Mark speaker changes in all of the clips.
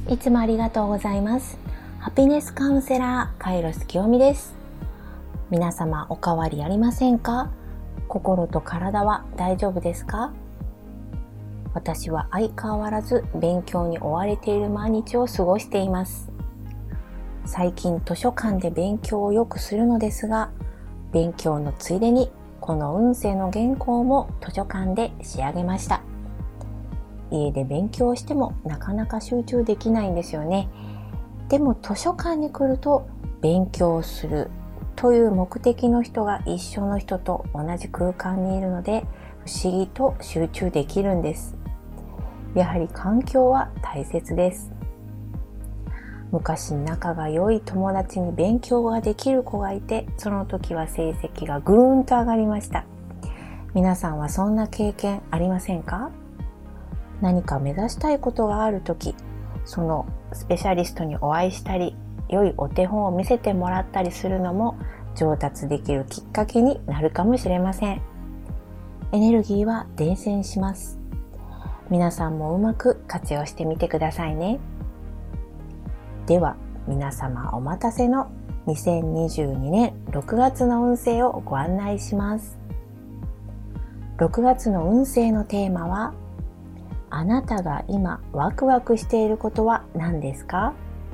Speaker 1: いつもありがとうございます。ハピネスカウンセラーカイロス清美です。皆様お変わりありませんか？心と体は大丈夫ですか？私は相変わらず勉強に追われている毎日を過ごしています。最近図書館で勉強をよくするのですが、勉強のついでにこの運勢の原稿も図書館で仕上げました。家で勉強してもなかなか集中できないんですよね。でも図書館に来ると勉強するという目的の人が一緒の人と同じ空間にいるので、不思議と集中できるんです。やはり環境は大切です。昔仲が良い友達に勉強ができる子がいて、その時は成績がぐーんと上がりました。皆さんはそんな経験ありませんか？何か目指したいことがあるとき、そのスペシャリストにお会いしたり、良いお手本を見せてもらったりするのも上達できるきっかけになるかもしれません。エネルギーは伝染します。皆さんもうまく活用してみてくださいね。では皆様お待たせの2022年6月の運勢をご案内します。6月の運勢のテーマは、あなたが今ワクワクしていることは何ですか？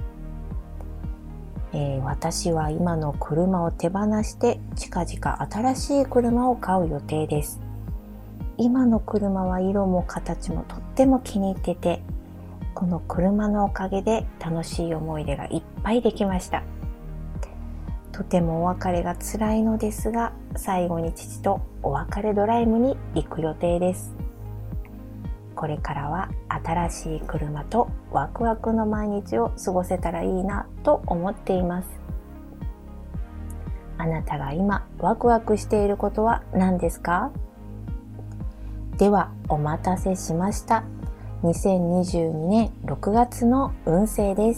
Speaker 1: 私は今の車を手放して近々新しい車を買う予定です。今の車は色も形もとっても気に入ってて、この車のおかげで楽しい思い出がいっぱいできました。とてもお別れが辛いのですが、最後に父とお別れドライブに行く予定です。これからは新しい車とワクワクの毎日を過ごせたらいいなと思っています。あなたが今ワクワクしていることは何ですか？ではお待たせしました。2022年6月の運勢です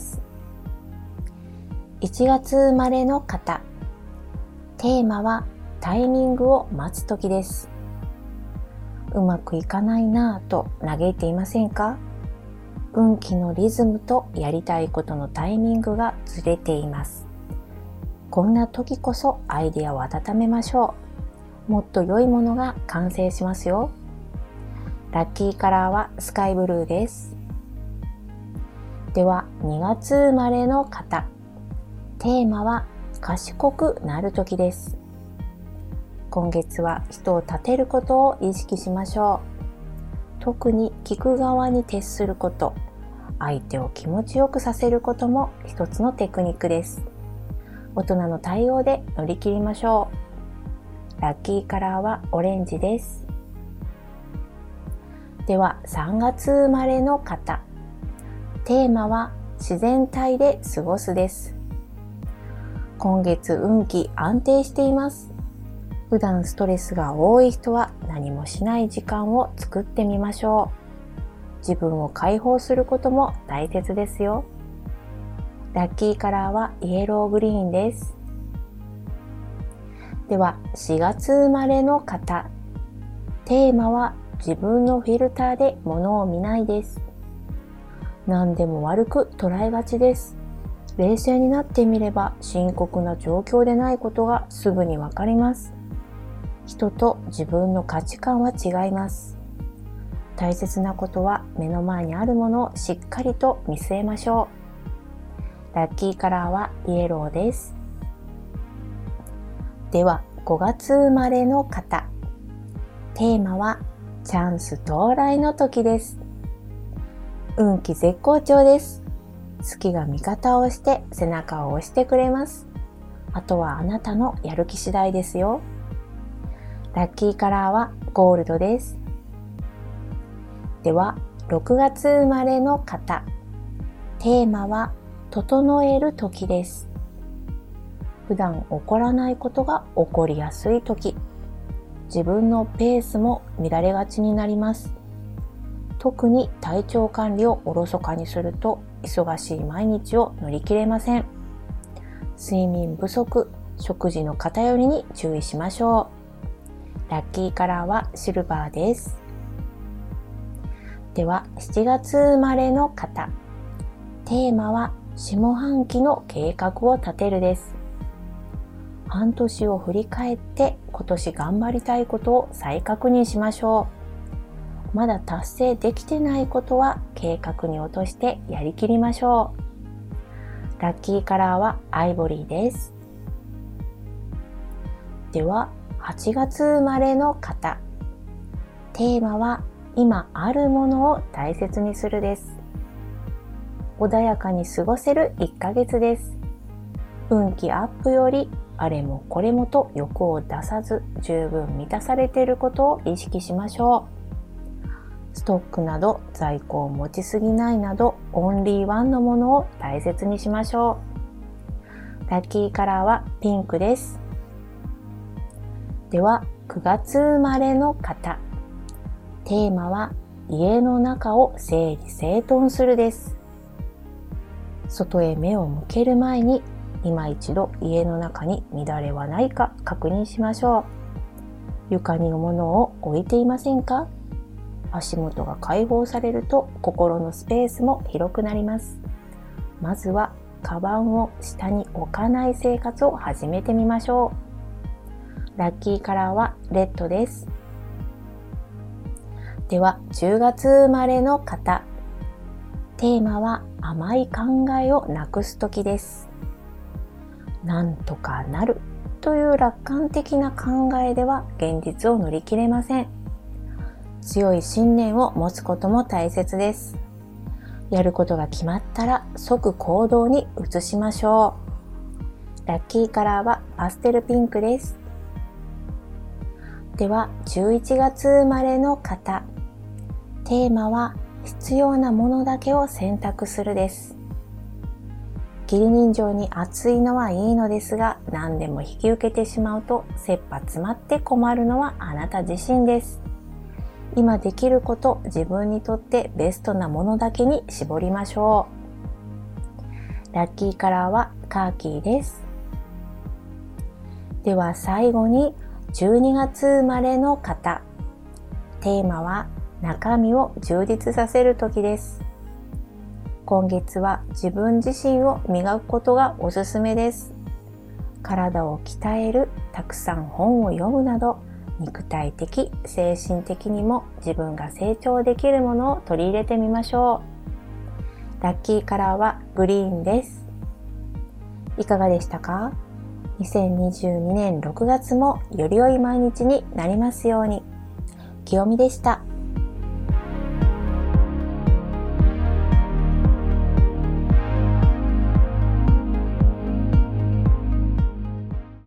Speaker 1: 。1月生まれの方。テーマはタイミングを待つ時です。うまくいかないなぁと嘆いていませんか？運気のリズムとやりたいことのタイミングがずれています。こんな時こそアイデアを温めましょう。もっと良いものが完成しますよ。ラッキーカラーはスカイブルーです。では2月生まれの方。テーマは賢くなる時です。今月は人を立てることを意識しましょう。特に聞く側に徹すること、相手を気持ちよくさせることも一つのテクニックです。大人の対応で乗り切りましょう。ラッキーカラーはオレンジです。では3月生まれの方。テーマは自然体で過ごすです。今月運気安定しています。普段ストレスが多い人は何もしない時間を作ってみましょう。自分を解放することも大切ですよ。ラッキーカラーはイエローグリーンです。では4月生まれの方。テーマは自分のフィルターで物を見ないです。何でも悪く捉えがちです。冷静になってみれば深刻な状況でないことがすぐにわかります。人と自分の価値観は違います。大切なことは目の前にあるものをしっかりと見据えましょう。ラッキーカラーはイエローです。では5月生まれの方。テーマはチャンス到来の時です。運気絶好調です。月が味方をして背中を押してくれます。あとはあなたのやる気次第ですよ。ラッキーカラーはゴールドです。では6月生まれの方。テーマは整える時です。普段起こらないことが起こりやすい時。自分のペースも乱れがちになります。特に体調管理をおろそかにすると忙しい毎日を乗り切れません。睡眠不足、食事の偏りに注意しましょう。ラッキーカラーはシルバーです。では7月生まれの方。 テーマは下半期の計画を立てるです。半年を振り返って今年頑張りたいことを再確認しましょう。まだ達成できてないことは計画に落としてやりきりましょう。ラッキーカラーはアイボリーです。では、8月生まれの方。テーマは今あるものを大切にするです。穏やかに過ごせる1ヶ月です。運気アップよりあれもこれもと欲を出さず十分満たされていることを意識しましょう。ストックなど在庫を持ちすぎないなどオンリーワンのものを大切にしましょう。ラッキーカラーはピンクです。では9月生まれの方。テーマは家の中を整理整頓するです。外へ目を向ける前に今一度家の中に乱れはないか確認しましょう。床に物を置いていませんか？足元が解放されると心のスペースも広くなります。まずはカバンを下に置かない生活を始めてみましょう。ラッキーカラーはレッドです。では10月生まれの方。テーマは甘い考えをなくす時です。なんとかなるという楽観的な考えでは現実を乗り切れません。強い信念を持つことも大切です。やることが決まったら即行動に移しましょう。ラッキーカラーはパステルピンクです。では11月生まれの方。テーマは必要なものだけを選択するです。義理人情に熱いのはいいのですが、何でも引き受けてしまうと切羽詰まって困るのはあなた自身です。今できること、自分にとってベストなものだけに絞りましょう。ラッキーカラーはカーキーです。では最後に12月生まれの方。テーマは中身を充実させる時です。今月は自分自身を磨くことがおすすめです。体を鍛える、たくさん本を読むなど、肉体的、精神的にも自分が成長できるものを取り入れてみましょう。ラッキーカラーはグリーンです。いかがでしたか？2022年6月もより良い毎日になりますように。きよみでした。